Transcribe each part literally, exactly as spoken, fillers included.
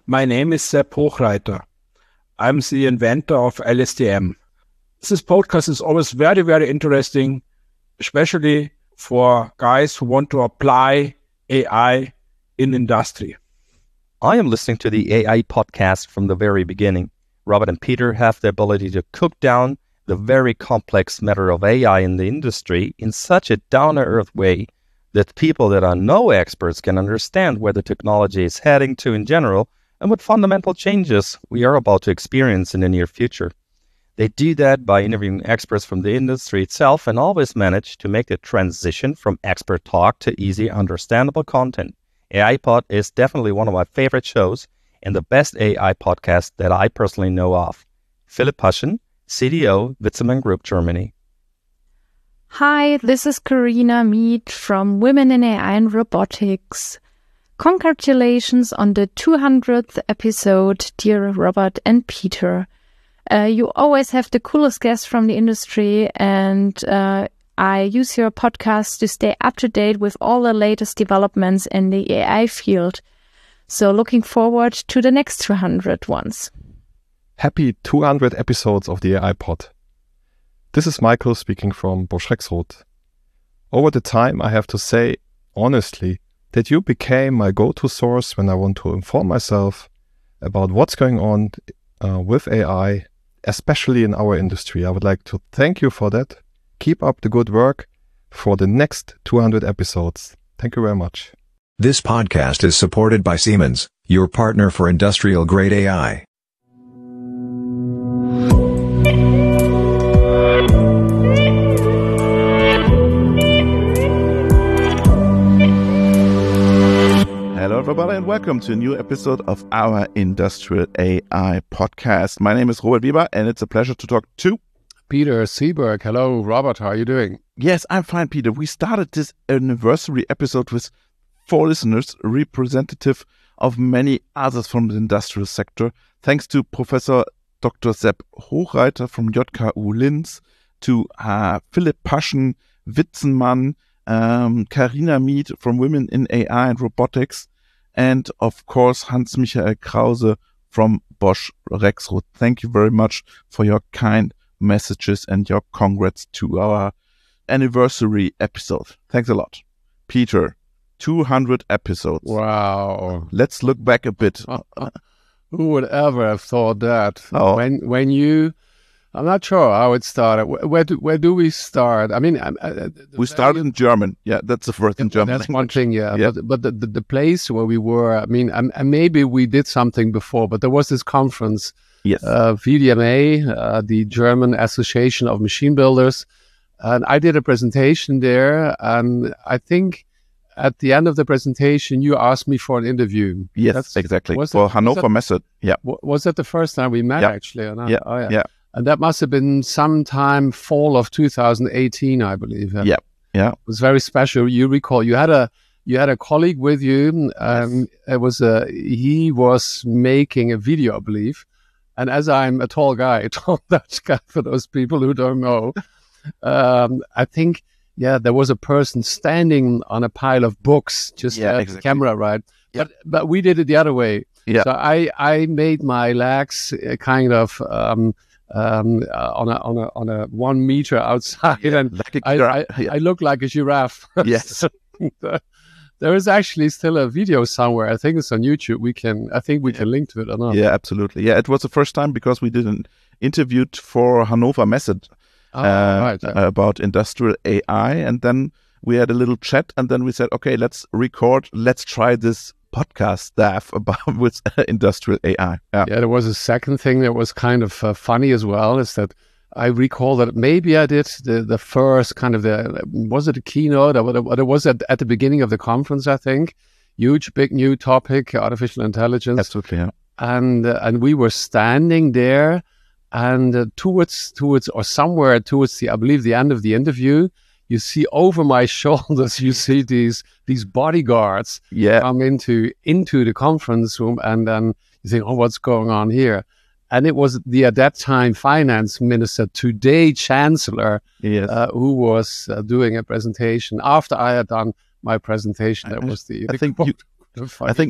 My name is Sepp Hochreiter. I'm the inventor of L S T M. This podcast is always very, very interesting, especially for guys who want to apply A I in industry. I am listening to the A I podcast from the very beginning. Robert and Peter have the ability to cook down the very complex matter of A I in the industry in such a down-to-earth way that people that are no experts can understand where the technology is heading to in general and what fundamental changes we are about to experience in the near future. They do that by interviewing experts from the industry itself and always manage to make the transition from expert talk to easy, understandable content. A I Pod is definitely one of my favorite shows and the best A I podcast that I personally know of. Philipp Paschen, C D O, Witzemann Group, Germany. Hi, this is Karina Mead from Women in A I and Robotics. Congratulations on the two hundredth episode, dear Robert and Peter. Uh, you always have the coolest guests from the industry, and uh, I use your podcast to stay up to date with all the latest developments in the A I field. So looking forward to the next two hundred ones. Happy two hundred episodes of the A I Pod. This is Michael speaking from Bosch Rexroth. Over the time, I have to say, honestly, that you became my go-to source when I want to inform myself about what's going on uh, with A I, especially in our industry. I would like to thank you for that. Keep up the good work for the next two hundred episodes. Thank you very much. This podcast is supported by Siemens, your partner for industrial-grade A I. Hello everybody and welcome to a new episode of our Industrial A I podcast. My name is Robert Weber and it's a pleasure to talk to Peter Seeberg. Hello Robert, how are you doing? Yes, I'm fine, Peter. We started this anniversary episode with four listeners, representative of many others from the industrial sector. Thanks to Professor Doctor Sepp Hochreiter from J K U Linz, to uh, Philipp Paschen, Witzemann, um, Karina Mead from Women in A I and Robotics, and of course Hans-Michael Krause from Bosch Rexroth. Thank you very much for your kind messages and your congrats to our anniversary episode. Thanks a lot. Peter, two hundred episodes. Wow. Let's look back a bit. Uh, uh, who would ever have thought that? Oh. When when you, I'm not sure how it started. Where, where do where do we start? I mean, uh, we started in German. Yeah, that's the first in German. That's one thing. Yeah, yeah. but but the, the the place where we were. I mean, um, and maybe we did something before, but there was this conference. Yes. Uh, V D M A, uh, the German Association of Machine Builders, and I did a presentation there, and I think at the end of the presentation, you asked me for an interview. Yes, That's, exactly. Was for that, Hannover was Messe. Yeah. Was that the first time we met, yeah. actually? Or not? Yeah. Oh, yeah. yeah. And that must have been sometime fall of two thousand eighteen, I believe. Yeah. Yeah. It was very special. You recall you had a you had a colleague with you. Um, yes. It was a he was making a video, I believe. And as I'm a tall guy, a tall Dutch guy, for those people who don't know, um, I think, yeah, there was a person standing on a pile of books, just yeah, at exactly. the camera, right? Yeah. But but we did it the other way. Yeah. So I, I made my legs kind of um, um, uh, on a on a on a one meter outside, yeah, and like I, I, yeah. I look like a giraffe. Yes. There is actually still a video somewhere. I think it's on YouTube. We can, I think we yeah. can link to it or not. Yeah, absolutely. Yeah, it was the first time because we did an interview for Hannover Messe oh, uh, right, yeah. about industrial A I, and then we had a little chat, and then we said, okay, let's record, let's try this podcast stuff about with industrial A I. Yeah. yeah, there was a second thing that was kind of uh, funny as well, is that I recall that maybe I did the, the first kind of the, was it a keynote or what it was at, at the beginning of the conference, I think. Huge, big new topic, artificial intelligence. Absolutely, yeah. And, uh, and we were standing there and uh, towards, towards, or somewhere towards the, I believe the end of the interview, you see over my shoulders, you see these, these bodyguards yeah. come into, into the conference room, and then you think, oh, what's going on here? And it was the, at that time, finance minister, today chancellor, yes. uh, who was uh, doing a presentation after I had done my presentation. That I, was the, I the think quote, you, I think it's,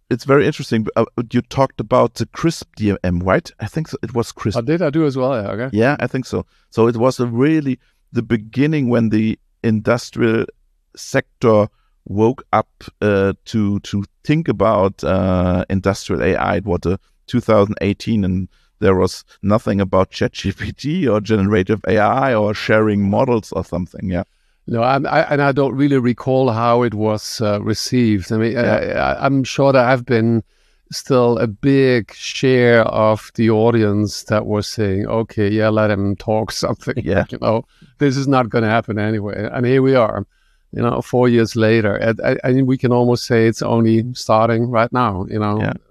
it's very interesting. Uh, you talked about the CRISP D M, right? I think so. It was CRISP. Oh, did I do as well? Yeah, okay. Yeah, I think so. So it was a really the beginning when the industrial sector woke up uh, to to think about uh, industrial A I. It was uh, two thousand eighteen, and there was nothing about ChatGPT or generative A I or sharing models or something. Yeah. No, I'm, I, and I don't really recall how it was uh, received. I mean, Yeah. I, I'm sure there have been still a big share of the audience that was saying, okay, yeah, let him talk something. Yeah. You know, this is not going to happen anyway. And here we are, you know, four years later. And I, I think we can almost say it's only starting right now, you know. Yeah.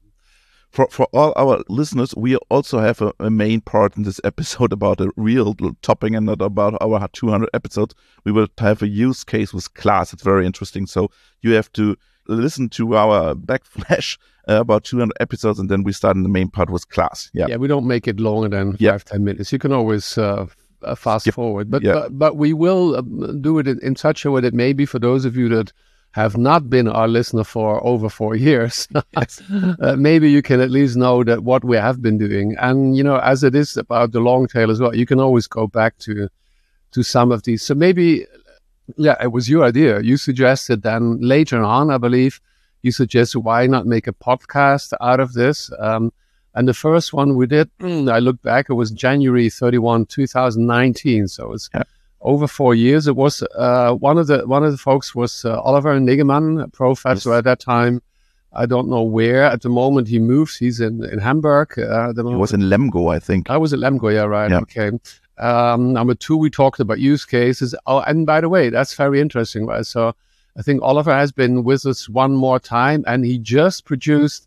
For for all our listeners, we also have a, a main part in this episode about a real topic and not about our two hundred episodes. We will have a use case with class. It's very interesting. So you have to listen to our backflash uh, about two hundred episodes, and then we start in the main part with class. Yeah, Yeah, we don't make it longer than Yeah. five, ten minutes. You can always uh, uh, fast Skip. forward. But, Yeah. but but we will um, do it in, in such a way that maybe for those of you that have not been our listener for over four years, uh, maybe you can at least know that what we have been doing. And, you know, as it is about the long tail as well, you can always go back to to some of these. So maybe, yeah, it was your idea. You suggested then later on, I believe, you suggested why not make a podcast out of this? Um, and the first one we did, I look back, it was January thirty-first, two thousand nineteen. So it's Yeah. over four years. It was uh, one of the one of the folks was uh, Oliver Niggemann, a professor Yes. at that time. I don't know where at the moment he moves. He's in in Hamburg. Uh, at the it moment. was in Lemgo, I think. I was at Lemgo, yeah, right. Yeah. Okay. Um, number two, we talked about use cases. Oh, and by the way, that's very interesting, right? So I think Oliver has been with us one more time, and he just produced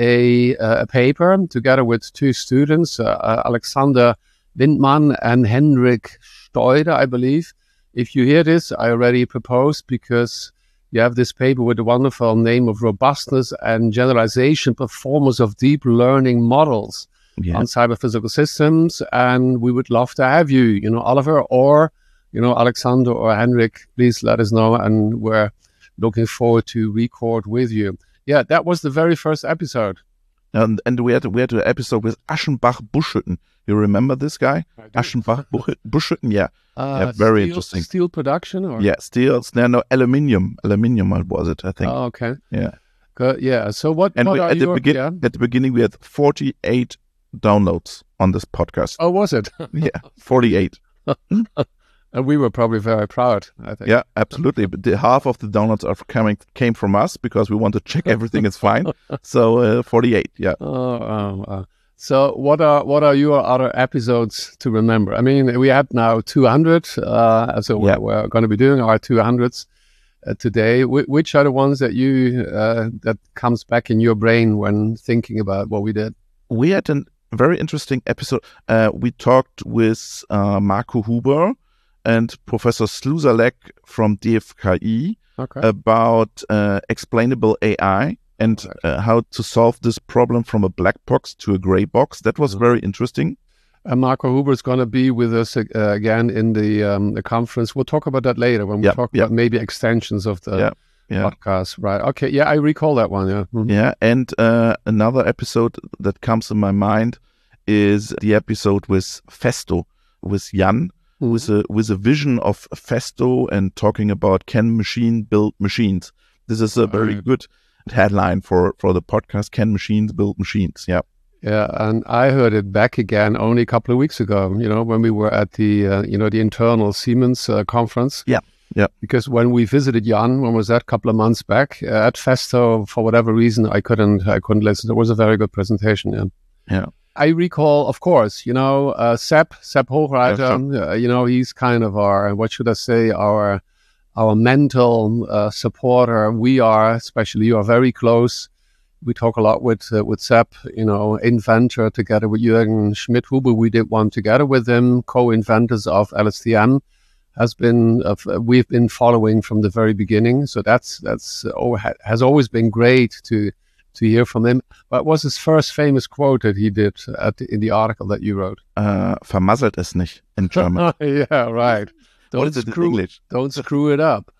a, uh, a paper together with two students, uh, uh, Alexander Windmann and Henrik Steuder, I believe. If you hear this, I already proposed because you have this paper with the wonderful name of Robustness and Generalization Performance of Deep Learning Models Yeah. on cyber-physical systems, and we would love to have you, you know, Oliver, or, you know, Alexander or Henrik, please let us know, and we're looking forward to record with you. Yeah, that was the very first episode. And and we had we had an episode with Aschenbach Buschhütten. You remember this guy? Aschenbach Buch- Buschhütten, yeah. Uh, Yeah, very steel, interesting. Steel production? Or? Yeah, steel, no, no, aluminium. Aluminium was it, I think. Oh, okay. Yeah. Good. Yeah. So what, And what we, are at the your... begin yeah. at the beginning we had forty-eight downloads on this podcast. Oh, was it? Yeah, forty-eight. And we were probably very proud, I think. Yeah, absolutely. But the half of the downloads are coming came from us because we want to check everything is fine. So uh, forty-eight. Yeah. Oh, oh, oh. So what are what are your other episodes to remember? I mean, we have now two hundred, uh, so Yeah. we're, we're going to be doing our two hundreds uh, today. Wh- which are the ones that you uh, that comes back in your brain when thinking about what we did? We had a very interesting episode. Uh, we talked with uh, Marco Huber and Professor Sluzalek from D F K I Okay. about uh, explainable A I and Right. uh, how to solve this problem from a black box to a gray box. That was Mhm. very interesting. And Marco Huber is going to be with us uh, again in the um, the conference. We'll talk about that later when we Yeah, talk yeah. about maybe extensions of the Yeah, yeah. podcast. Right. Okay. Yeah, I recall that one. Yeah. Mhm. Yeah, and uh, another episode that comes in my mind is the episode with Festo, with Jan, Mhm. with a with a vision of Festo and talking about can machine build machines. This is a very Right. good headline for for the podcast. Can machines build machines? Yeah, Yeah, and I heard it back again only a couple of weeks ago, you know, when we were at the, uh, you know, the internal Siemens uh, conference. Yeah, yeah. Because when we visited Jan, when was that, a couple of months back, uh, at Festo, for whatever reason, I couldn't, I couldn't listen. It was a very good presentation, yeah. Yeah. I recall, of course, you know, uh, Sepp, Sepp Hochreiter, Yeah, uh, you know, he's kind of our, what should I say, our, our mental uh, supporter. We are, especially you are very close. We talk a lot with uh, with Sepp, you know, inventor together with Jürgen Schmidhuber. We did one together with him, co-inventors of L S T M. Has been uh, we've been following from the very beginning. So that's that's oh, ha- has always been great to to hear from him. What was his first famous quote that he did at the, in the article that you wrote? Uh, vermasselt es nicht in German. Yeah, right. What Don't is it in screw English? don't screw it up.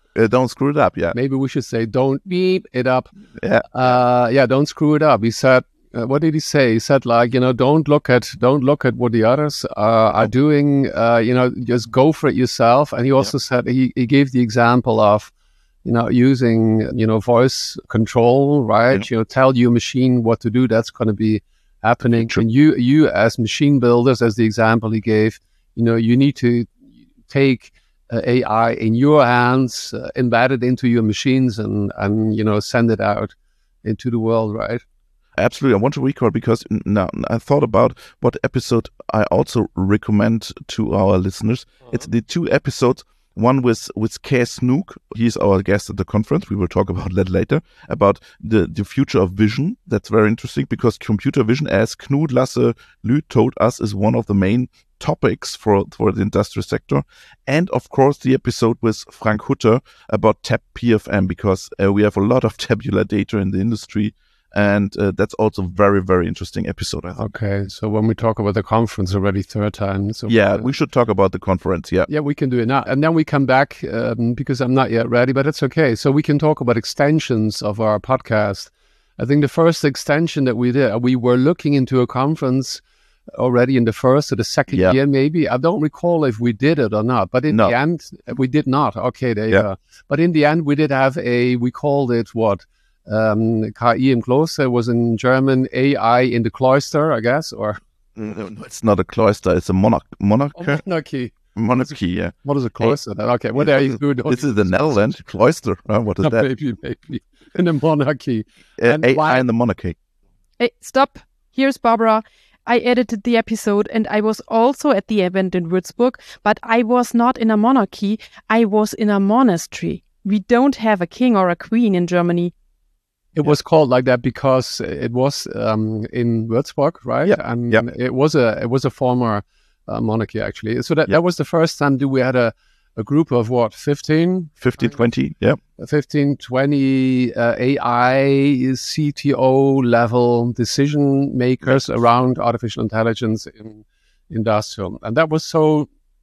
Uh, don't screw it up. Yeah. Maybe we should say, don't beep it up. Yeah. Uh, yeah, don't screw it up. He said, uh, what did he say? He said, like, you know, don't look at, don't look at what the others uh, are doing. Uh, you know, just go for it yourself. And he also yeah. said, he, he gave the example of, you know, using, you know, voice control, right? Yeah. You know, tell your machine what to do. That's going to be happening. True. And you, you as machine builders, as the example he gave, you know, you need to take uh, A I in your hands, uh, embed it into your machines, and and you know, send it out into the world, right? Absolutely. I want to recall, because now I thought about what episode I also recommend to our listeners. Uh-huh. It's the two episodes. One with, with Kees Snoek. He's our guest at the conference. We will talk about that later, about the, the future of vision. That's very interesting, because computer vision, as Knud Lasse Lüth told us, is one of the main topics for, for the industrial sector. And of course, the episode with Frank Hutter about T A B P F M, because uh, we have a lot of tabular data in the industry. And uh, that's also very, very interesting episode, I think. Okay, so when we talk about the conference already third time. So yeah, we should talk about the conference, yeah. Yeah, we can do it now. And then we come back, um, because I'm not yet ready, but it's okay. So we can talk about extensions of our podcast. I think the first extension that we did, we were looking into a conference already in the first or the second yeah. year, maybe. I don't recall if we did it or not, but in no. the end, we did not. Okay, there you yeah. go. But in the end, we did have a, we called it what? Um, K I im Kloster was in German, A I in the cloister, I guess, or no, it's not a cloister; it's a monarch, monarch, oh, monarchy, monarchy. Yeah. What is a cloister? Hey, okay, what are you doing? This is the Netherlands cloister. Huh? What is no, that? Maybe, maybe in the monarchy. Uh, A I in the monarchy. Hey, stop! Here's Barbara. I edited the episode, and I was also at the event in Würzburg, but I was not in a monarchy. I was in a monastery. We don't have a king or a queen in Germany. It yeah. was called like that because it was um, in Würzburg, right? Yeah, and yeah. it was a it was a former uh, monarchy, actually. So that, yeah. that was the first time that we had a, a group of what, fifteen? fifteen, twenty, yeah. fifteen, twenty uh, A I, C T O level decision makers yes. around artificial intelligence in industrial. And that was so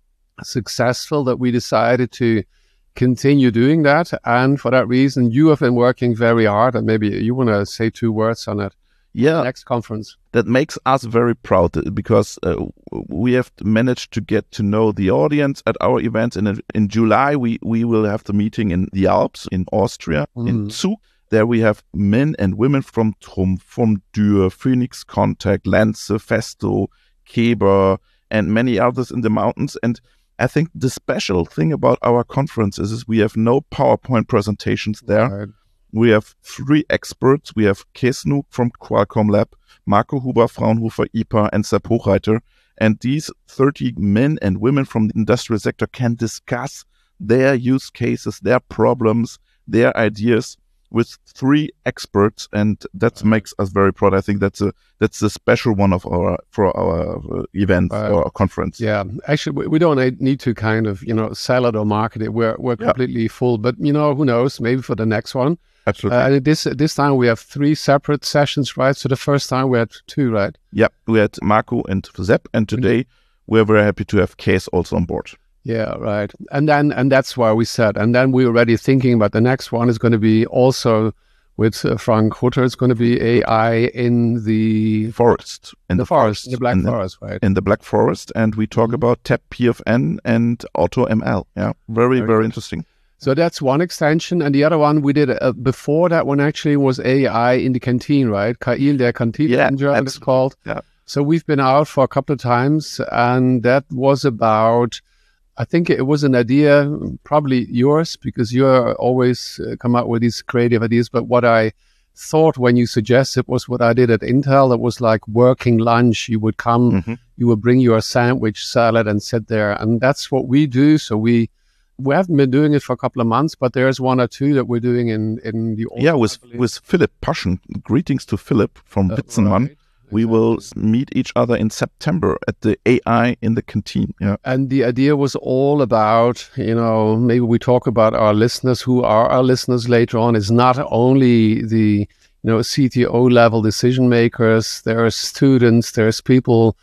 successful that we decided to continue doing that, and for that reason you have been working very hard, and maybe you want to say two words on it. Yeah, next conference. That makes us very proud, because uh, we have managed to get to know the audience at our events. And in, in July we we will have the meeting in the Alps in Austria, mm. in Zug. There we have men and women from Trumpf, from Dürr, Phoenix Contact, Lenze, Festo, Keber, and many others in the mountains. And I think the special thing about our conferences is we have no PowerPoint presentations there. Right. We have three experts. We have Kees Snoek from Qualcomm Lab, Marco Huber, Fraunhofer I P A, and Sepp Hochreiter. And these thirty men and women from the industrial sector can discuss their use cases, their problems, their ideas with three experts, and that right. makes us very proud. I think that's a that's a special one of our for our uh, event right. or conference. Yeah, actually, we, we don't need to kind of you know sell it or market it. We're we're yeah. completely full, but you know who knows? Maybe for the next one. Absolutely. Uh, this this time we have three separate sessions, right? So the first time we had two, right? Yeah, we had Marco and Sepp, and today mm-hmm. we're very happy to have Kees also on board. Yeah, right. And then, and that's why we said, and then we're already thinking about the next one is going to be also with uh, Frank Hutter. It's going to be A I in the forest, in the, the forest, forest, in the Black in Forest, the, right? In the Black Forest, and we talk mm-hmm. about T A B P F M and Auto M L. Yeah, very, very, very interesting. So that's one extension, and the other one we did uh, before that one actually was A I in the canteen, right? K I in der Kantine, yeah, in German it's called. Yeah. So we've been out for a couple of times, and that was about. I think it was an idea, probably yours, because you always uh, come out with these creative ideas. But what I thought when you suggested was what I did at Intel. It was like working lunch. You would come, mm-hmm. you would bring your sandwich, salad, and sit there. And that's what we do. So we we haven't been doing it for a couple of months, but there's one or two that we're doing in, in the autumn, yeah, with with Philip Paschen. Greetings to Philip from uh, Bitzenmann. Right. We exactly. will meet each other in September at the A I in the canteen. Yeah. And the idea was all about, you know, maybe we talk about our listeners, who are our listeners later on. It's not only the, you know, C T O level decision makers. There are students, there's people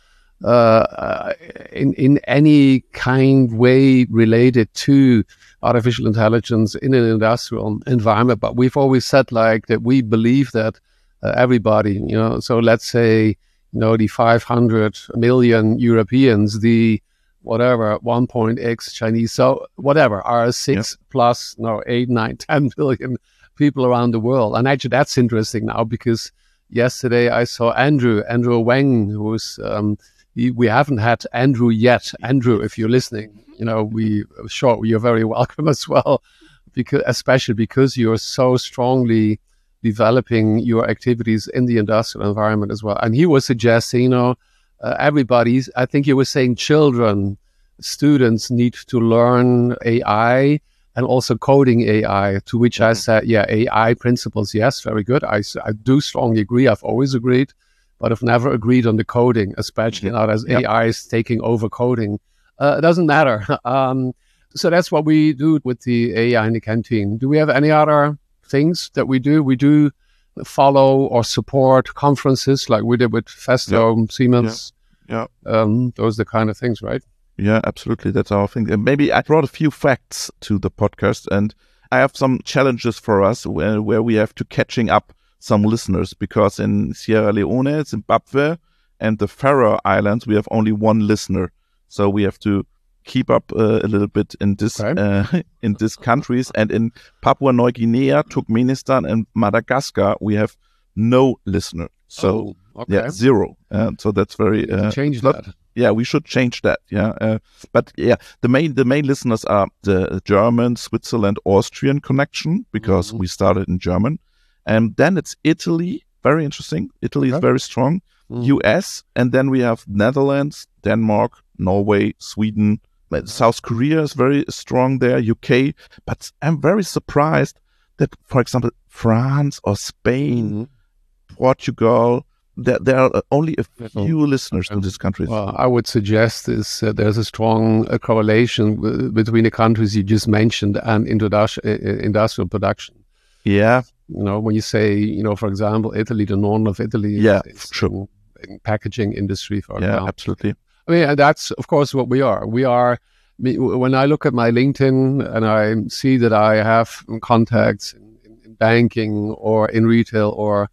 uh, in in any kind way related to artificial intelligence in an industrial environment. But we've always said like that we believe that uh, everybody, you know, so let's say, you know, the five hundred million Europeans, the whatever, one point X Chinese, so whatever, are six yeah. plus, no, eight, nine, ten billion people around the world. And actually that's interesting now because yesterday I saw Andrew, Andrew Wang, who's, um, he, we haven't had Andrew yet. Andrew, if you're listening, you know, we, sure, you're very welcome as well, because, especially because you're so strongly developing your activities in the industrial environment as well. And he was suggesting, you know, uh, everybody's, I think he was saying children, students need to learn A I and also coding A I, to which I said, yeah, A I principles, yes, very good. I, I do strongly agree. I've always agreed, but I've never agreed on the coding, especially now as yep. A I is taking over coding. Uh, it doesn't matter. Um, so that's what we do with the A I in the canteen. Do we have any other things that we do? We do follow or support conferences like we did with Festo, yep. Siemens. Yeah. yeah. Um, those are the kind of things, right? Yeah, absolutely. That's our thing. And maybe I brought a few facts to the podcast, and I have some challenges for us where, where we have to catching up some listeners, because in Sierra Leone, Zimbabwe, and the Faroe Islands, we have only one listener. So we have to keep up uh, a little bit in this okay. uh, in these countries. And in Papua New Guinea, Turkmenistan, and Madagascar, we have no listener. So oh, okay. yeah, zero. Uh, so that's very uh, change not, that. Yeah, we should change that. Yeah, uh, but yeah, the main the main listeners are the German, Switzerland, Austrian connection, because mm-hmm. we started in German, and then it's Italy. Very interesting. Italy okay. is very strong. Mm-hmm. U S, and then we have Netherlands, Denmark, Norway, Sweden. South Korea is very strong there. U K, but I'm very surprised that, for example, France or Spain, mm-hmm. Portugal. There, there are only a few oh. listeners to these countries. Well, I would suggest is uh, there's a strong uh, correlation w- between the countries you just mentioned and introdu- uh, industrial production. Yeah. You know, when you say, you know, for example, Italy, the north of Italy, yeah, is, sure. in, in packaging industry, for yeah, example. absolutely. I mean, and that's, of course, what we are. We are, when I look at my LinkedIn and I see that I have contacts in, in banking or in retail or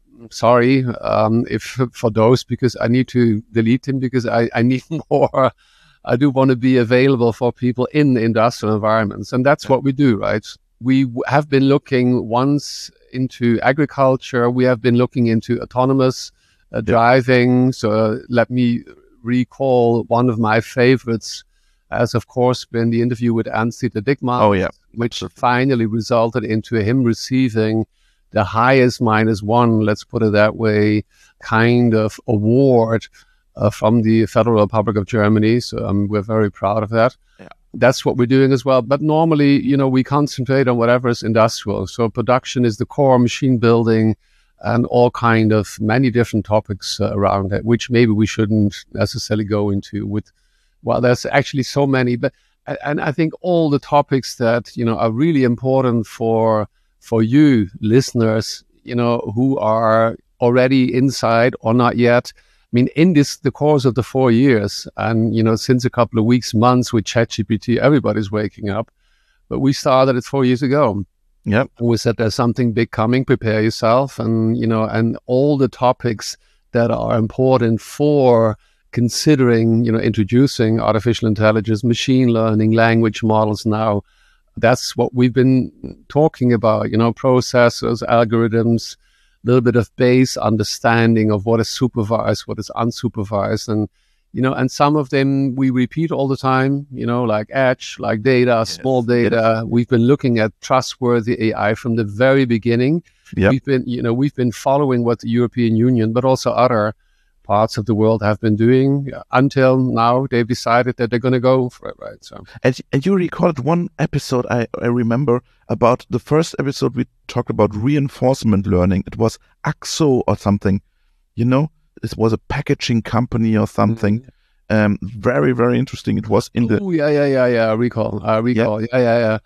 sorry um, if for those, because I need to delete them because I, I need more. I do want to be available for people in the industrial environments. And that's what we do, right? We have been looking once into agriculture. We have been looking into autonomous uh, driving. So uh, let me recall one of my favorites has, of course, been the interview with Hans-Dieter Dickmann, oh, yeah. which finally resulted into him receiving the highest minus one, let's put it that way, kind of award uh, from the Federal Republic of Germany. So um, we're very proud of that. Yeah. That's what we're doing as well. But normally, you know, we concentrate on whatever is industrial. So production is the core, machine building, and all kind of many different topics uh, around it, which maybe we shouldn't necessarily go into with, well, there's actually so many. But and I think all the topics that, you know, are really important for for you listeners, you know, who are already inside or not yet. I mean, in this, the course of the four years and, you know, since a couple of weeks, months with ChatGPT, everybody's waking up. But we started it four years ago. Yep. We said there's something big coming, prepare yourself. And, you know, and all the topics that are important for considering, you know, introducing artificial intelligence, machine learning, language models now. That's what we've been talking about, you know, processors, algorithms, a little bit of base understanding of what is supervised, what is unsupervised. And, you know, and some of them we repeat all the time, you know, like edge, like data, yes. small data. Yes. We've been looking at trustworthy A I from the very beginning. Yep. We've been, you know, we've been following what the European Union, but also other parts of the world have been doing until now. They've decided that they're going to go for it, right? So, and, and you recorded one episode, I, I remember, about the first episode we talked about reinforcement learning. It was Axo or something, you know, it was a packaging company or something. Mm-hmm. Um, very, very interesting. It was in the... Oh, yeah, yeah, yeah, yeah, I recall, I recall, yeah, yeah, yeah. yeah.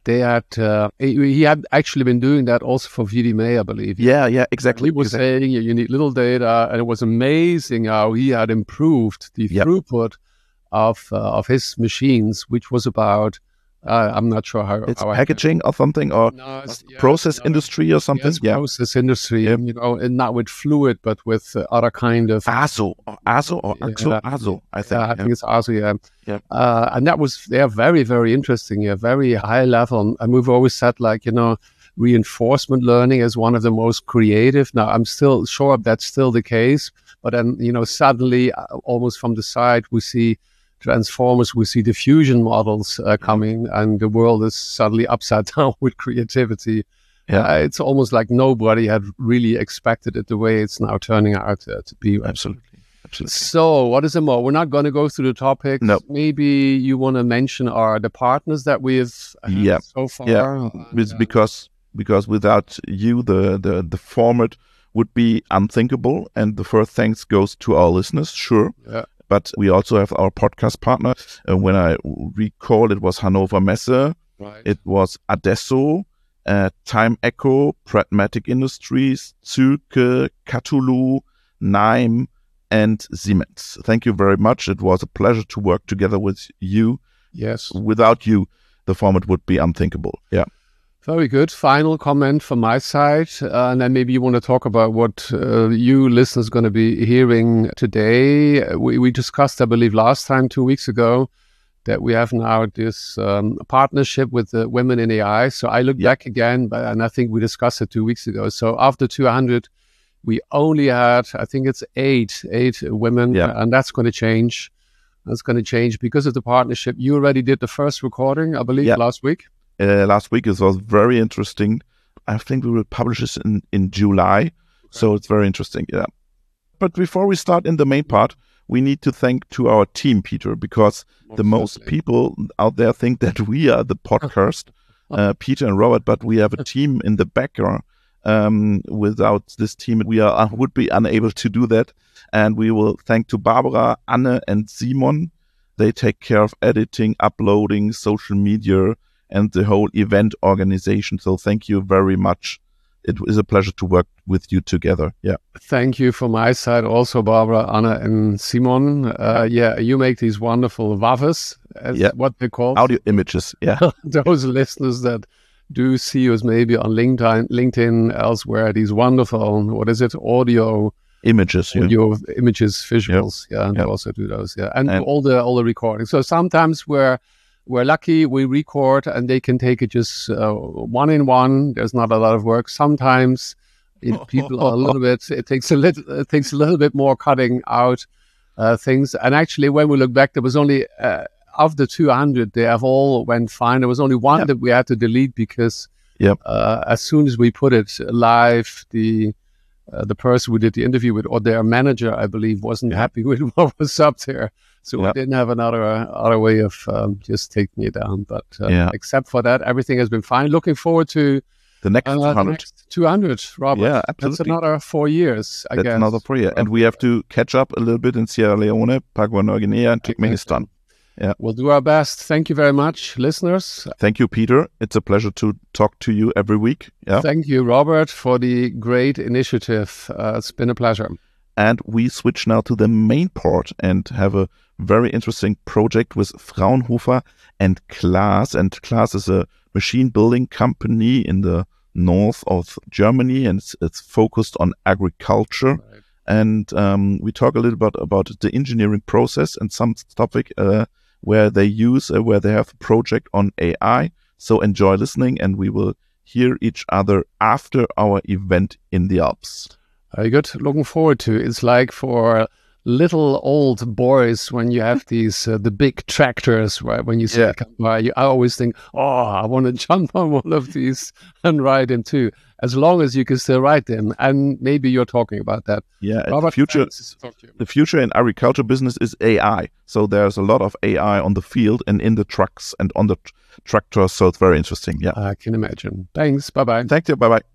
they had, uh, he he had actually been doing that also for V D M A, I believe. Yeah, yeah, exactly. He was exactly. saying you need little data, and it was amazing how he had improved the Yep. throughput of uh, of his machines, which was about, uh, I'm not sure how It's how I packaging or something, or No, it's- yeah, process no, industry or something. yes, yeah. process industry, Yep. you know, and not with fluid, but with uh, other kind of. ASO, or ASO, or Yeah. AXO, ASO, I think. Yeah, I yeah. think it's also, yeah. Yeah. Uh, and that was, they are very, very interesting, yeah, very high level. And we've always said, like, you know, reinforcement learning is one of the most creative. Now, I'm still sure that's still the case, but then, you know, suddenly, uh, almost from the side, we see transformers, we see diffusion models uh, coming, and the world is suddenly upside down with creativity. Yeah. Uh, it's almost like nobody had really expected it the way it's now turning out uh, to be. Absolutely. Absolutely. So, what is it more? We're not going to go through the topics. No. Maybe you want to mention our the partners that we've had Yeah. so far. Yeah. And, It's uh, because because without you, the, the, the format would be unthinkable. And the first thanks goes to our listeners, sure. Yeah. But we also have our podcast partner. Uh, when I recall, it was Hannover Messe, right. it was Adesso, uh, Time Echo, Pragmatic Industries, Zülke, Cthulhu, Nime, and Siemens. Thank you very much. It was a pleasure to work together with you. Yes. Without you, the format would be unthinkable. Yeah. Very good. Final comment from my side. Uh, and then maybe you want to talk about what uh, you listeners going to be hearing today. We, we discussed, I believe, last time, two weeks ago, that we have now this um, partnership with the Women in A I. So I look Yeah. back again, but, and I think we discussed it two weeks ago. So after two hundred, we only had, I think it's eight, eight women, Yeah. and that's going to change. That's going to change because of the partnership. You already did the first recording, I believe, Yeah. last week. Uh, last week it was very interesting. I think we will publish this in, in July. So it's very interesting. Yeah. But before we start in the main part, we need to thank to our team, Peter, because the most Certainly. people out there think that we are the podcast, uh, Peter and Robert, but we have a team in the background. Um, without this team, we are would be unable to do that. And we will thank to Barbara, Anne, and Simon. They take care of editing, uploading, social media, and the whole event organization. So thank you very much. It is a pleasure to work with you together. Yeah. Thank you from my side also, Barbara, Anna, and Simon. Uh, yeah, you make these wonderful waffles, as Yeah. what they call. Audio images. Yeah. Those listeners that do see us maybe on LinkedIn, LinkedIn elsewhere, these wonderful, what is it, audio, Images. Yeah. audio images, visuals. Yeah, and Yeah. they also do those. Yeah, and, And- all the all the recordings. So sometimes we're we're lucky, we record, and they can take it just uh, one in one. There's not a lot of work. Sometimes it, people are a little bit. It takes a little. It takes a little bit more cutting out uh, things. And actually, when we look back, there was only uh, of the two hundred, they have all went fine. There was only one Yep. that we had to delete because Yep. uh, as soon as we put it live, the uh, the person we did the interview with, or their manager, I believe, wasn't Yeah. happy with what was up there. So Yeah. we didn't have another uh, other way of um, just taking it down. But uh, Yeah. except for that, everything has been fine. Looking forward to The next uh, two the hundred. next two hundred, Robert. Yeah, That's absolutely. another four years, I That's guess. another prayer. And we have to catch up a little bit in Sierra Leone, Papua New Guinea, and Turkmenistan. We'll do our best. Thank you very much, listeners. Thank you, Peter. It's a pleasure to talk to you every week. Yeah. Thank you, Robert, for the great initiative. Uh, it's been a pleasure. And we switch now to the main part and have a very interesting project with Fraunhofer and Klaas. And Klaas is a machine building company in the north of Germany, and it's, it's focused on agriculture. Right. And um, we talk a little bit about the engineering process and some topic uh, where they use, uh, where they have a project on A I. So enjoy listening, and we will hear each other after our event in the Alps. Very good. Looking forward to it. It's like for little old boys when you have these uh, the big tractors, right? When you see Yeah. it come by, you, I always think, oh, I want to jump on one of these and ride them too. As long as you can still ride them, and maybe you're talking about that. Yeah, and the Robert, future. thanks. Talk to you. The future in agriculture business is A I. So there's a lot of A I on the field and in the trucks and on the tr- tractors. So it's very interesting. Yeah. I can imagine. Thanks. Bye bye. Thank you. Bye bye.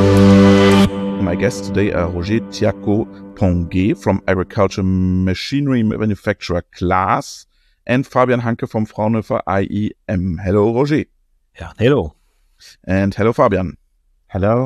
My guests today are Roger Tiaco Ponguet from agriculture machinery manufacturer Klaas and Fabian Hanke from Fraunhofer I E M. Hello, Roger. Yeah, hello. And hello, Fabian. Hello.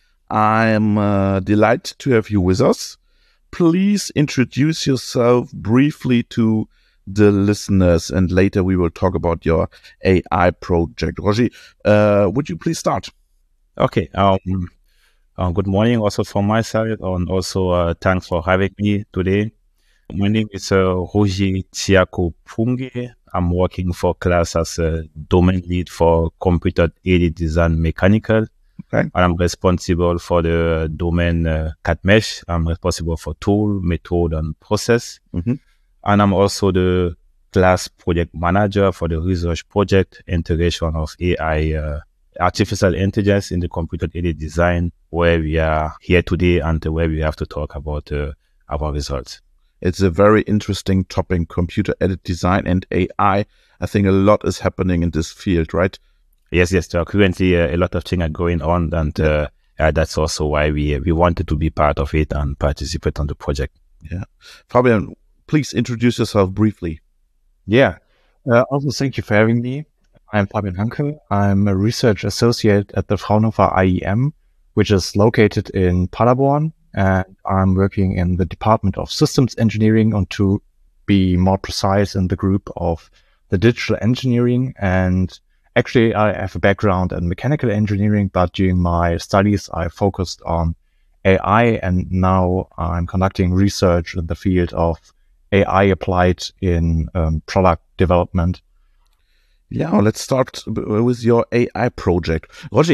I'm uh, delighted to have you with us. Please introduce yourself briefly to the listeners, and later we will talk about your A I project. Roger, uh, would you please start? Okay. Um, uh, good morning also from my side, and also uh, thanks for having me today. My name is uh, Roger Tiako Punge. I'm working for class as a domain lead for computer-aided design mechanical. Okay. And I'm responsible for the domain uh, CAD-Mesh. I'm responsible for tool, method, and process. Mm-hmm. And I'm also the class project manager for the research project integration of A I, uh, artificial intelligence in the computer-aided design, where we are here today and where we have to talk about uh, our results. It's a very interesting topic, computer-aided design and A I. I think a lot is happening in this field, right? Yes, yes. There are currently uh, a lot of things are going on, and uh, uh, that's also why we we wanted to be part of it and participate on the project. Yeah, Fabian, please introduce yourself briefly. Yeah. Uh, also, thank you for having me. I'm Fabian Hanke. I'm a research associate at the Fraunhofer I E M, which is located in Paderborn, and I'm working in the Department of Systems Engineering, and to be more precise, in the group of the digital engineering. And actually, I have a background in mechanical engineering, but during my studies, I focused on A I, and now I'm conducting research in the field of A I applied in um, product development. Yeah, let's start with your A I project. Roger,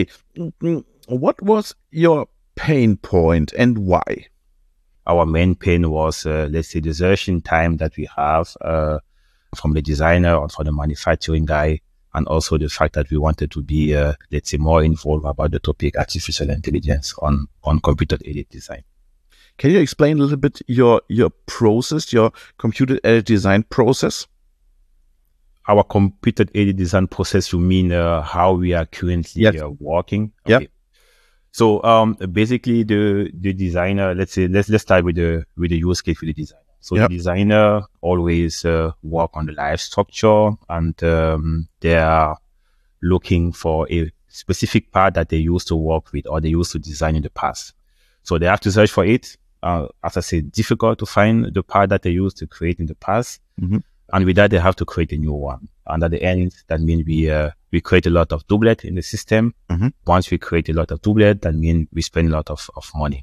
what was your pain point and why? Our main pain was, uh, let's say, the searching time that we have uh, from the designer or from the manufacturing guy, and also the fact that we wanted to be, uh, let's say, more involved about the topic artificial intelligence on, on computer-aided design. Can you explain a little bit your your process, your computer-aided design process? Our computer-aided design process, you mean uh, how we are currently yes. uh, working? Okay. Yeah. So um, basically, the the designer, let's say, let's let's start with the with the use case for the designer. So yep. the designer always uh, work on the life structure, and um, they are looking for a specific part that they used to work with or they used to design in the past. So they have to search for it. Uh, as I said, difficult to find the part that they used to create in the past. Mm-hmm. And with that, they have to create a new one. And at the end, that means we uh, we create a lot of doublet in the system. Mm-hmm. Once we create a lot of doublet, that means we spend a lot of, of money.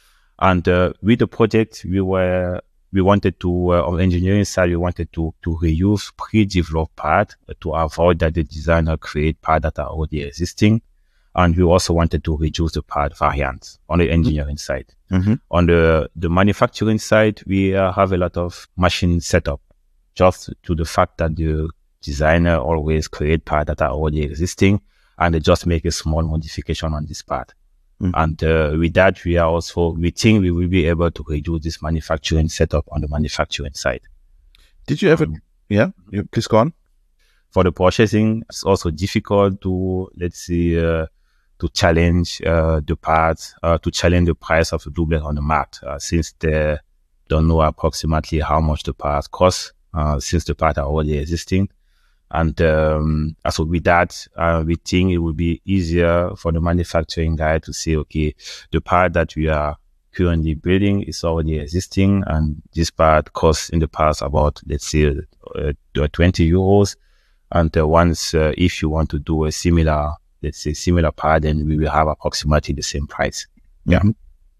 And uh, with the project, we were we wanted to, uh, on the engineering side, we wanted to to reuse pre-developed part to avoid that the designer create part that are already existing. And we also wanted to reduce the part variance on the engineering mm-hmm. side. Mm-hmm. On the, the manufacturing side, we uh, have a lot of machine setup, just to the fact that the designer always create parts that are already existing, and they just make a small modification on this part. Mm-hmm. And uh, with that, we are also, we think we will be able to reduce this manufacturing setup on the manufacturing side. Did you ever, um, yeah, you, please go on. For the purchasing, it's also difficult to, let's say, uh, to challenge uh, the parts, uh, to challenge the price of a doublet on the market, uh, since they don't know approximately how much the parts cost, uh, since the parts are already existing. And um, so with that, uh, we think it would be easier for the manufacturing guy to say, okay, the part that we are currently building is already existing, and this part costs in the past about, let's say, uh, twenty euros. And uh, once, uh, if you want to do a similar, let's say, similar part, then we will have approximately the same price. Yeah. Mm-hmm.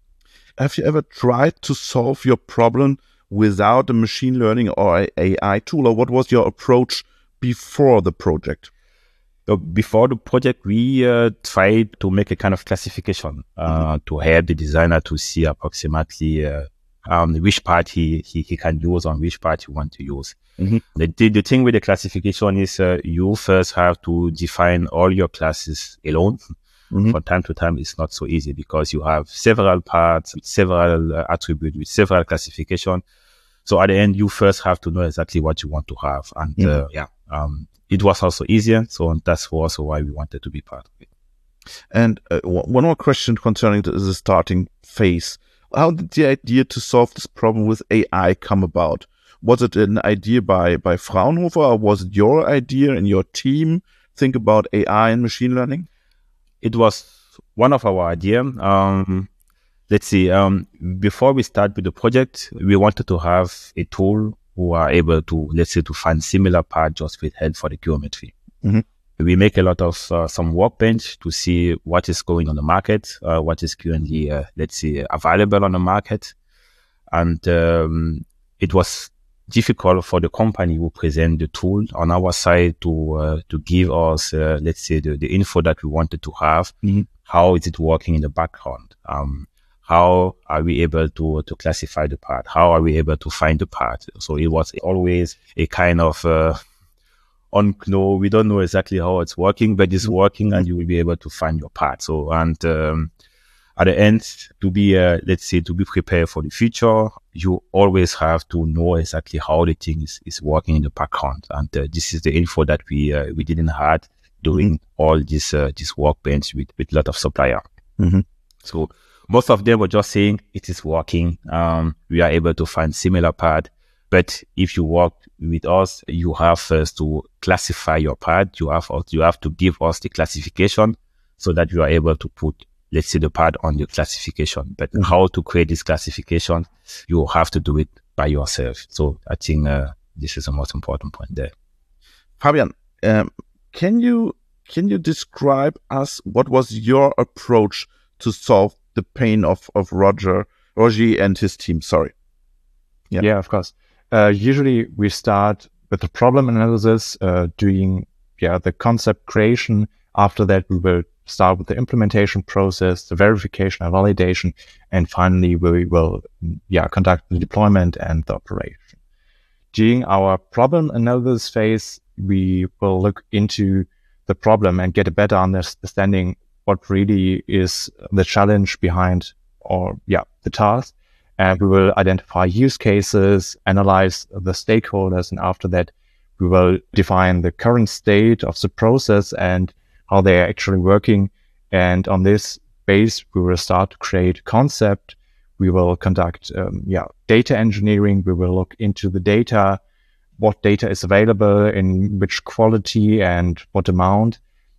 Have you ever tried to solve your problem without a machine learning or a A I tool, or what was your approach before the project? So before the project, we uh, tried to make a kind of classification uh, mm-hmm. to help the designer to see approximately uh, um, which part he, he, he can use and which part he want to use. Mm-hmm. The, the, the thing with the classification is uh, you first have to define all your classes alone. Mm-hmm. From time to time, it's not so easy because you have several parts, with several uh, attributes, with several classification. So at the end, you first have to know exactly what you want to have. And mm-hmm. uh, yeah, um, it was also easier. So that's also why we wanted to be part of it. And uh, one more question concerning the, the starting phase. How did the idea to solve this problem with A I come about? Was it an idea by, by Fraunhofer, or was it your idea and your team think about A I and machine learning? It was one of our ideas. Um, let's see, um, before we start with the project, we wanted to have a tool who are able to, let's say, to find similar parts just with help for the geometry. Mm-hmm. We make a lot of uh, some workbench to see what is going on the market, uh, what is currently, uh, let's say, available on the market. And um, it was difficult for the company who present the tool on our side to uh, to give us, uh, let's say, the, the info that we wanted to have. Mm-hmm. How is it working in the background? Um, how are we able to to classify the part? How are we able to find the part? So it was always a kind of uh, on no, we don't know exactly how it's working, but it's working, and you will be able to find your part. So and um, at the end, to be, uh, let's say, to be prepared for the future, you always have to know exactly how the thing is, is working in the background. And uh, this is the info that we uh, we didn't have doing all this uh, this workbench with with a lot of supplier. Mm-hmm. So most of them were just saying it is working. Um, we are able to find similar part. But if you work with us, you have first to classify your part. You have you have to give us the classification so that you are able to put, let's say, the part on your classification. But mm-hmm. how to create this classification, you have to do it by yourself. So I think uh, this is the most important point there. Fabian, um, can you can you describe us what was your approach to solve the pain of of Roger, Roger and his team? Sorry. Yeah, yeah of course. Uh, usually we start with the problem analysis, uh, doing yeah the concept creation. After that, we will start with the implementation process, the verification and validation, and finally we will yeah conduct the deployment and the operation. During our problem analysis phase, we will look into the problem and get a better understanding what really is the challenge behind or yeah the task. And we will identify use cases, analyze the stakeholders, and after that, we will define the current state of the process and how they are actually working. And on this base, we will start to create concept. We will conduct um, yeah data engineering. We will look into the data, what data is available, in which quality and what amount.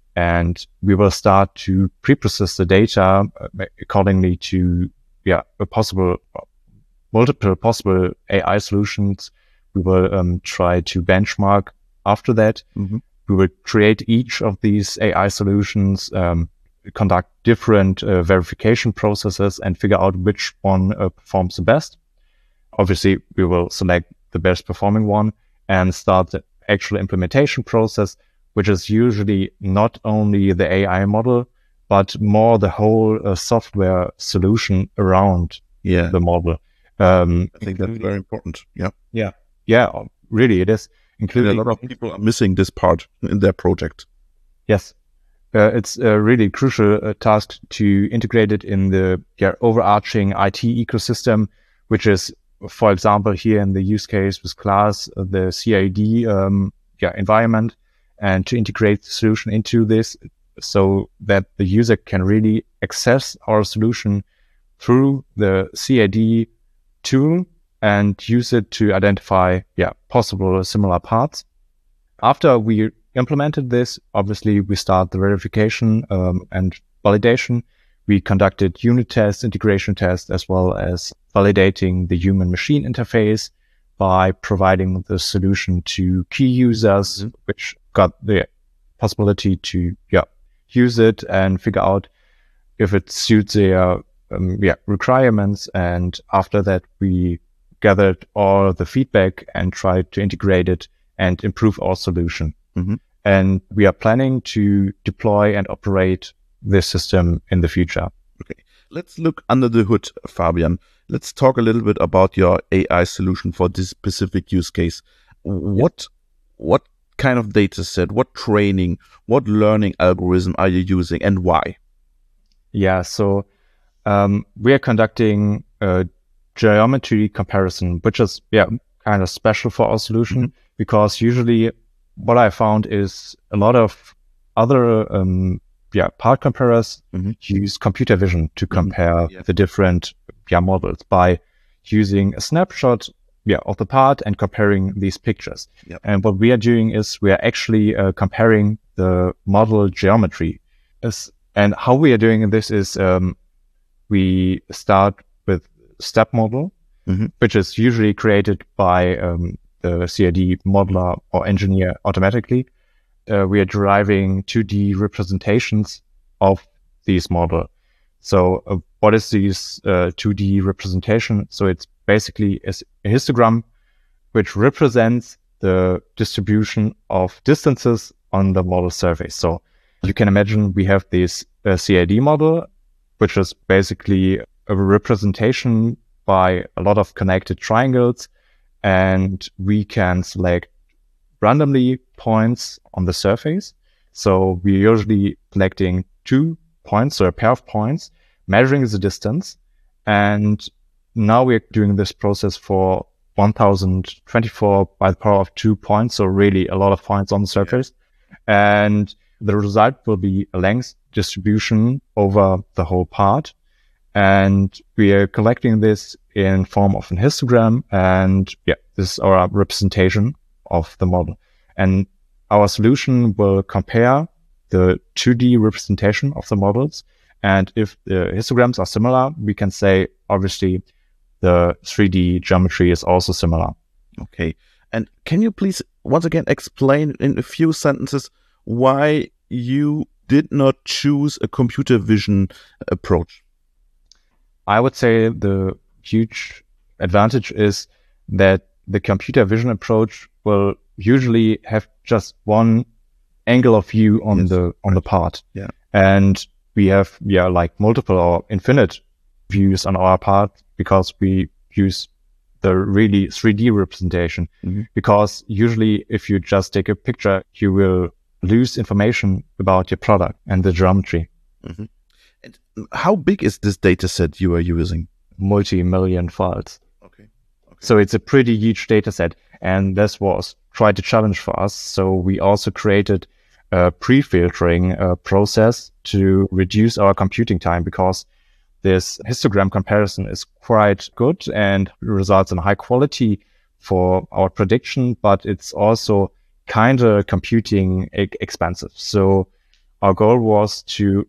And we will start to pre-process the data uh, accordingly to yeah a possible multiple possible A I solutions. We will um, try to benchmark after that. Mm-hmm. We will create each of these A I solutions, um, conduct different uh, verification processes and figure out which one uh, performs the best. Obviously, we will select the best performing one and start the actual implementation process, which is usually not only the A I model, but more the whole uh, software solution around yeah. the model. Um, I think that's very important. Yeah. Yeah. Yeah, really it is. Including and a lot of people are missing this part in their project. Yes. Uh, it's a really crucial uh, task to integrate it in the yeah, overarching I T ecosystem, which is, for example, here in the use case with class, uh, the C I D um, yeah, environment, and to integrate the solution into this so that the user can really access our solution through the C I D tool and use it to identify yeah possible similar parts. After we implemented this, obviously we start the verification um, and validation. We conducted unit tests, integration tests, as well as validating the human-machine interface by providing the solution to key users, mm-hmm. which got the possibility to yeah use it and figure out if it suits their um, yeah requirements. And after that, we gathered all the feedback and tried to integrate it and improve our solution. Mm-hmm. And we are planning to deploy and operate this system in the future. Okay, let's look under the hood, Fabian. Let's talk a little bit about your A I solution for this specific use case. What what kind of data set, what training, what learning algorithm are you using and why? Yeah, so um, we are conducting a geometry comparison, which is yeah kind of special for our solution, mm-hmm. because usually what I found is a lot of other um, yeah part comparers mm-hmm. use computer vision to compare mm-hmm. yeah. the different yeah models by using a snapshot yeah, of the part and comparing these pictures. Yep. And what we are doing is we are actually uh, comparing the model geometry. As, and how we are doing this is um, we start with step model, mm-hmm. which is usually created by um, the C A D modeler or engineer automatically. Uh, we are deriving two D representations of these model. So uh, what is this uh, two D representation? So it's basically a, a histogram which represents the distribution of distances on the model surface. So you can imagine we have this uh, C A D model, which is basically a representation by a lot of connected triangles, and we can select randomly points on the surface. So we're usually selecting two points or a pair of points, measuring the distance. And now we're doing this process for one thousand twenty-four by the power of two points. So really a lot of points on the surface. And the result will be a length distribution over the whole part. And we are collecting this in form of an histogram. And yeah, this is our representation of the model. And our solution will compare the two D representation of the models. And if the histograms are similar, we can say, obviously, the three D geometry is also similar. Okay. And can you please once again explain in a few sentences why you did not choose a computer vision approach? I would say the huge advantage is that the computer vision approach will usually have just one angle of view on yes. the on the part. Yeah. And we have yeah like multiple or infinite views on our part because we use the really three D representation. Mm-hmm. Because usually if you just take a picture, you will lose information about your product and the geometry. Mm-hmm. And how big is this data set you are using? Multi-million files. Okay. okay. So it's a pretty huge data set. And this was quite a challenge for us. So we also created a pre-filtering uh, process to reduce our computing time, because this histogram comparison is quite good and results in high quality for our prediction, but it's also kind of computing e- expensive. So our goal was to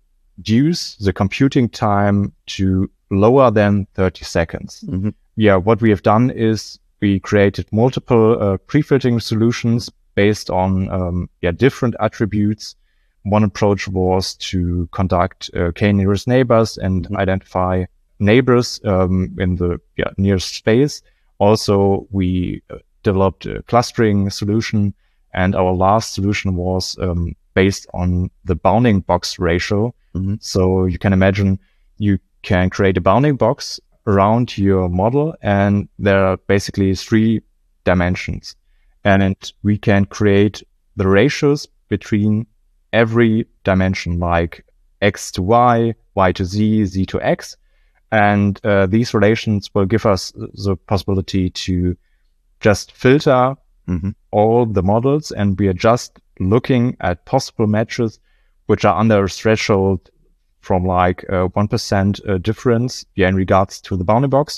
reduce the computing time to lower than thirty seconds. Mm-hmm. Yeah, what we have done is we created multiple uh, pre-filtering solutions based on um, yeah different attributes. One approach was to conduct uh, k-nearest neighbors and mm-hmm. identify neighbors um, in the yeah, nearest space. Also, we uh, developed a clustering solution, and our last solution was um, based on the bounding box ratio. Mm-hmm. So you can imagine you can create a bounding box around your model, and there are basically three dimensions. And we can create the ratios between every dimension, like x to y, y to z, z to x. And uh, these relations will give us the possibility to just filter mm-hmm. all the models, and we are just looking at possible matches which are under a threshold from like uh, one percent uh, difference yeah, in regards to the bounding box.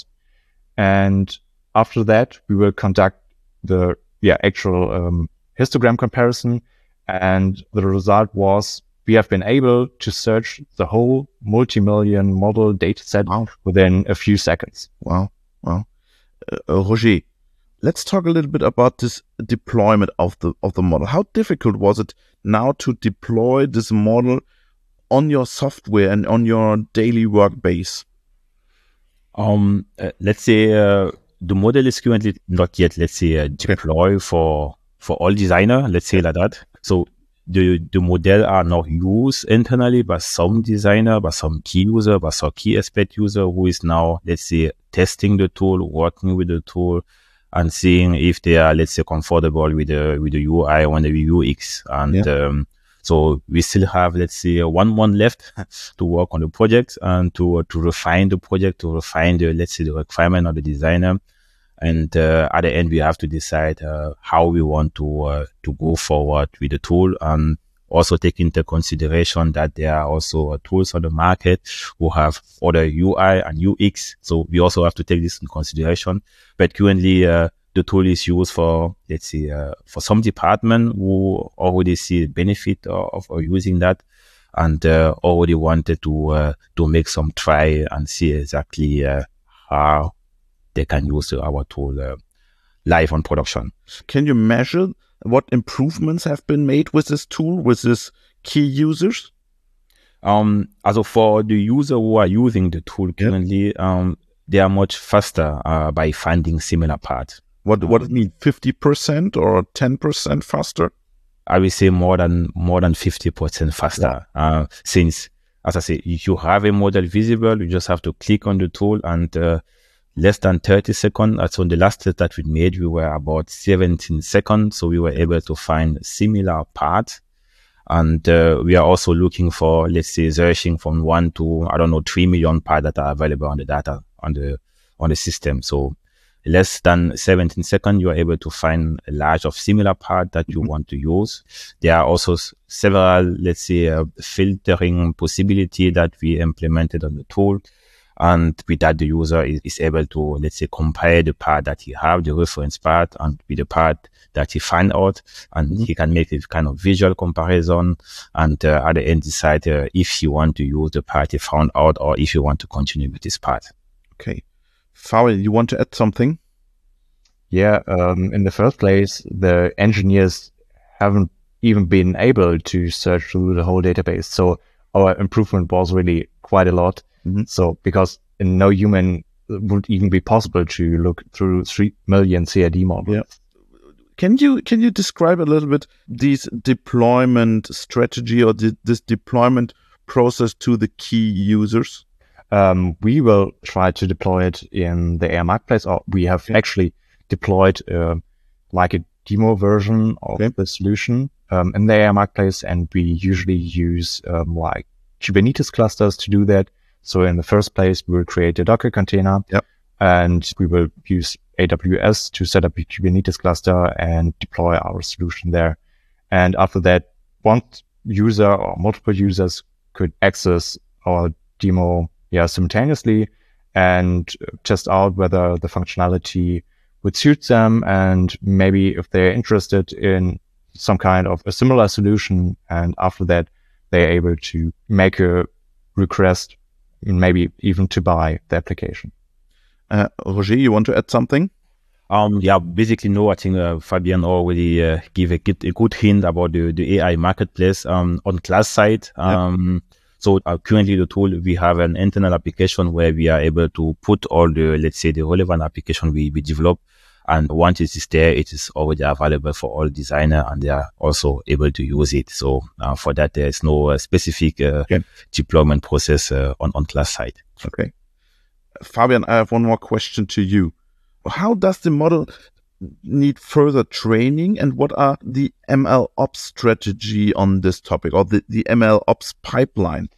And after that, we will conduct the yeah actual um, histogram comparison. And the result was we have been able to search the whole multi-million model data set wow. within a few seconds. Wow. Wow. Uh, uh, Roger, let's talk a little bit about this deployment of the of the model. How difficult was it now to deploy this model on your software and on your daily work base? Um, uh, let's say uh, the model is currently not yet, let's say, uh, deployed for for all designer, let's say like that. So the the model are not used internally by some designer, by some key user, by some key aspect user who is now, let's say, testing the tool, working with the tool, and seeing if they are, let's say, comfortable with the with the U I or the U X. And yeah. um, so we still have, let's say, one month left to work on the project and to uh, to refine the project, to refine the, let's say, the requirement of the designer. And uh, at the end, we have to decide uh, how we want to uh, to go forward with the tool. And also take into consideration that there are also uh, tools on the market who have other U I and U X. So we also have to take this into consideration. But currently, uh, the tool is used for, let's say, uh, for some department who already see the benefit of, of using that and uh, already wanted to uh, to make some try and see exactly uh, how they can use our tool uh, live on production. Can you measure what improvements have been made with this tool, with this key users? Um, also for the user who are using the tool currently, yep. um, they are much faster uh, by finding similar parts. What what does it mean? fifty percent or ten percent faster? I will say more than more than fifty percent faster. Yeah. Uh, since, as I say, if you have a model visible, you just have to click on the tool and uh, less than thirty seconds. So in the last test that we made, we were about seventeen seconds. So we were able to find similar parts. And uh, we are also looking for, let's say, searching from one to, I don't know, three million parts that are available on the data, on the on the system. So less than seventeen seconds, you are able to find a large of similar part that you mm-hmm. want to use. There are also s- several, let's say, uh, filtering possibility that we implemented on the tool. And with that, the user is, is able to, let's say, compare the part that he have, the reference part, and with the part that he find out. And mm-hmm. he can make a kind of visual comparison and uh, at the end decide uh, if he want to use the part he found out or if you want to continue with this part. Okay. Fabian, you want to add something? Yeah, um, in the first place, the engineers haven't even been able to search through the whole database. So our improvement was really quite a lot. Mm-hmm. So because no human would even be possible to look through three million C A D models. Yeah. Can you can you describe a little bit this deployment strategy or the, this deployment process to the key users? Um, we will try to deploy it in the A I Marketplace, or we have okay. actually deployed uh, like a demo version of okay. the solution um, in the A I Marketplace, and we usually use um, like Kubernetes clusters to do that. So in the first place, we will create a Docker container, yep. and we will use A W S to set up a Kubernetes cluster and deploy our solution there. And after that, one user or multiple users could access our demo yeah, simultaneously and test out whether the functionality would suit them, and maybe if they're interested in some kind of a similar solution. And after that, they're able to make a request, maybe even to buy the application. Uh, Roger, you want to add something? Um, yeah, basically, no, I think uh, Fabian already uh, gave a, a good hint about the, the A I marketplace um, on class side. Um, yep. So uh, currently the tool, we have an internal application where we are able to put all the, let's say, the relevant application we, we develop. And once it is there, it is already available for all designers, and they are also able to use it. So uh, for that, there is no uh, specific uh, okay. deployment process uh, on, on class side. Okay. Fabian, I have one more question to you. How does the model need further training, and what are the M L Ops strategy on this topic, or the, the M L Ops pipeline?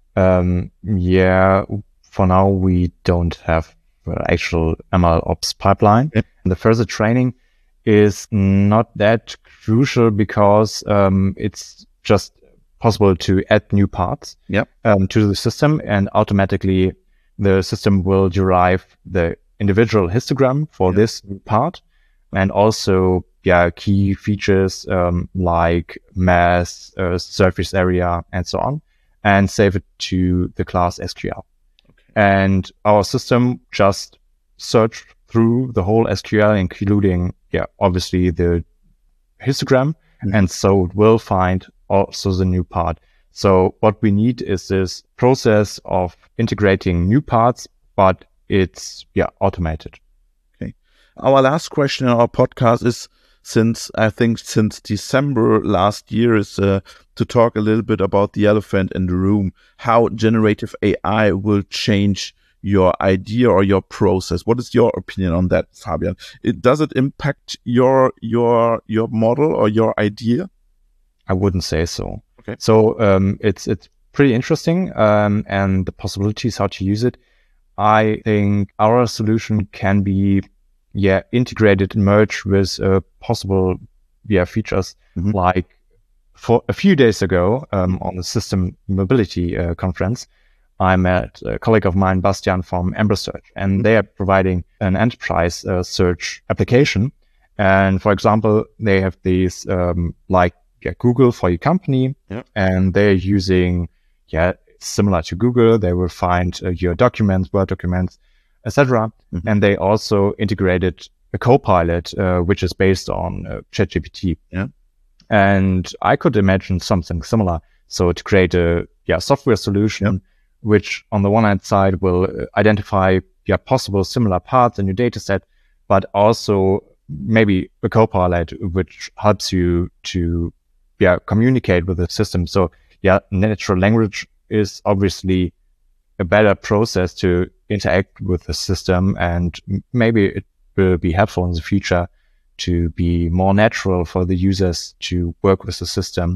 Um, yeah, for now, we don't have uh, actual M L Ops pipeline. Yep. And the further training is not that crucial because um, it's just possible to add new parts yep. um, to the system, and automatically the system will derive the individual histogram for yep. this new part. And also, yeah, key features um, like mass, uh, surface area, and so on, and save it to the class S Q L. Okay. And our system just searched through the whole S Q L, including, yeah, obviously the histogram, mm-hmm. and so it will find also the new part. So what we need is this process of integrating new parts, but it's, yeah, automated. Our last question in our podcast is, since I think since December last year, is uh, to talk a little bit about the elephant in the room, how generative A I will change your idea or your process. What is your opinion on that, Fabian? It, does it impact your your your model or your idea? I wouldn't say so. Okay. So um, it's it's pretty interesting, um, and the possibilities how to use it. I think our solution can be yeah, integrated and merged with uh, possible yeah features mm-hmm. like for a few days ago, um, on the System Mobility uh, conference, I met a colleague of mine, Bastian from Ambersearch, and they are providing an enterprise uh, search application. And for example, they have these um, like yeah, Google for your company, yeah. and they're using yeah similar to Google. They will find uh, your documents, Word documents, et cetera. Mm-hmm. And they also integrated a Copilot, uh, which is based on uh, ChatGPT. Yeah. And I could imagine something similar. So to create a yeah software solution, yeah. which on the one hand side will identify yeah possible similar parts in your data set, but also maybe a Copilot which helps you to yeah communicate with the system. So yeah, natural language is obviously a better process to interact with the system, and maybe it will be helpful in the future to be more natural for the users to work with the system.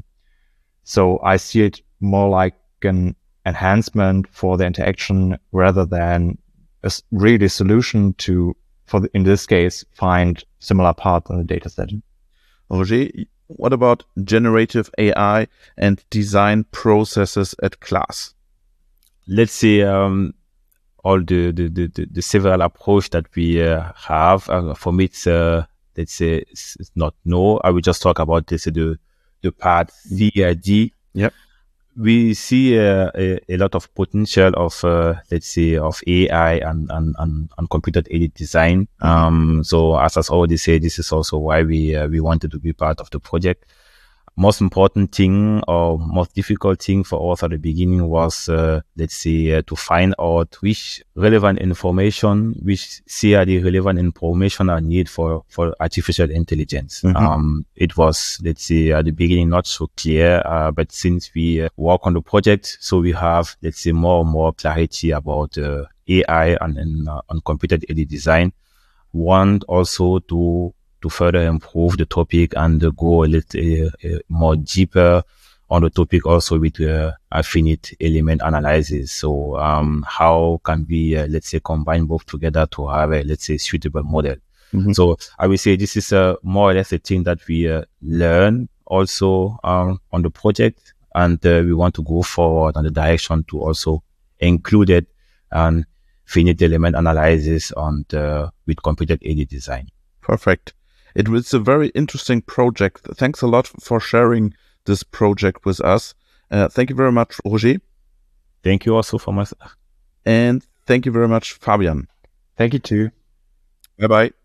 So I see it more like an enhancement for the interaction rather than a really solution to, for the, in this case, find similar parts in the data set. Roger, what about generative A I and design processes at class? Let's say um, all the, the, the, the several approach that we uh, have. Uh, for me, it's uh, let's say it's, it's not no. I will just talk about this the the part V I D. Yep. We see uh, a, a lot of potential of uh, let's say of A I and and, and, and computer aided design. Mm-hmm. Um, so as I already said, this is also why we uh, we wanted to be part of the project. Most important thing or most difficult thing for us at the beginning was, uh, let's say, uh, to find out which relevant information, which C R D relevant information are needed for, for artificial intelligence. Mm-hmm. Um, it was, let's say, at the beginning not so clear, uh, but since we uh, work on the project, so we have, let's say, more and more clarity about uh, A I and, and uh, on computer-aided design. Want also to to further improve the topic and uh, go a little uh, uh, more deeper on the topic also with uh, finite element analysis. So um, how can we, uh, let's say, combine both together to have a, let's say, suitable model? Mm-hmm. So I will say this is uh, more or less a thing that we uh, learn also um, on the project, and uh, we want to go forward on the direction to also include it and finite element analysis on the, with computer-aided design. Perfect. It was a very interesting project. Thanks a lot for sharing this project with us. Uh, thank you very much, Roger. Thank you also for myself. And thank you very much, Fabian. Thank you too. Bye-bye.